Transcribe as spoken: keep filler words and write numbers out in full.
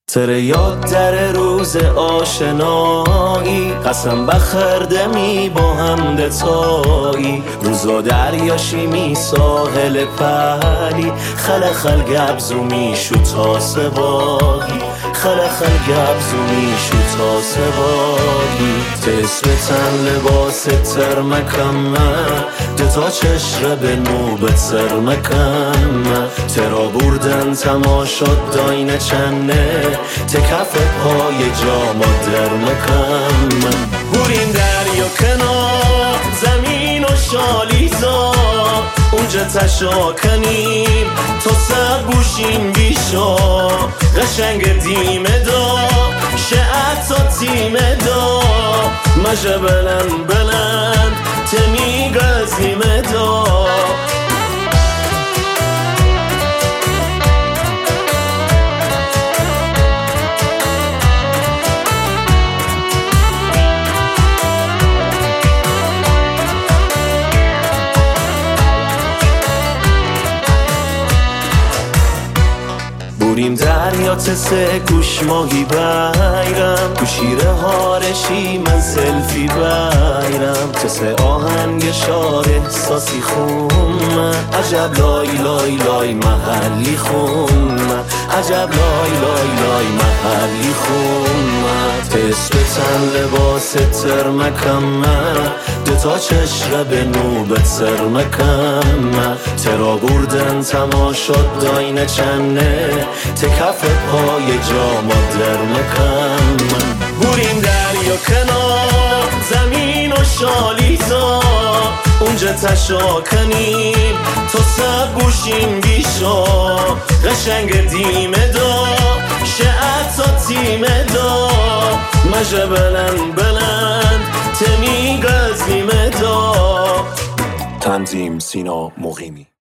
تره یاد در روز آشنایی، قسم بخرده می با هم دتایی، روزا دریاشی می ساحل پلی، خلخل گبزو می شو تا سواهی، خلخل گبزو می شو تا سواهی. تسبتن لباس ترمکم دوتا چشره به نوبت سرمکم، ترا بردن تماشا داینه چنه، تکف پای جاما درمکم. بوریم دریا کنار زمین و شالیزا، اونجا تشاکنیم تا سب بوشیم بیشا، قشنگ دیمه دا شعت تا تیمه دا، مجه بلند بلند تمی گزیمه دا. بوریم دریا تسه گوش ماهی بیرم، گوشیره هارشی من سلفی بیرم، تسه آهنگ شار احساسی خون، عجب لای لای لای محلی خون، عجب لای لای لای محلی خون. تسبتن لباس ترمکم دوتا چشره به نوبت سرمکم، ترا بردن تماشا داینه چنه، تکف پای جاما درمکم. بوریم دریا کنار زمین و شالیزا، اونجا تشاکنیم تا سب بوشیم بیشا، قشنگ دیمه دا شعت تا تیمه دا، مجه بلند بلند تمی گزیمه دا. تنظیم سینا مقیمی.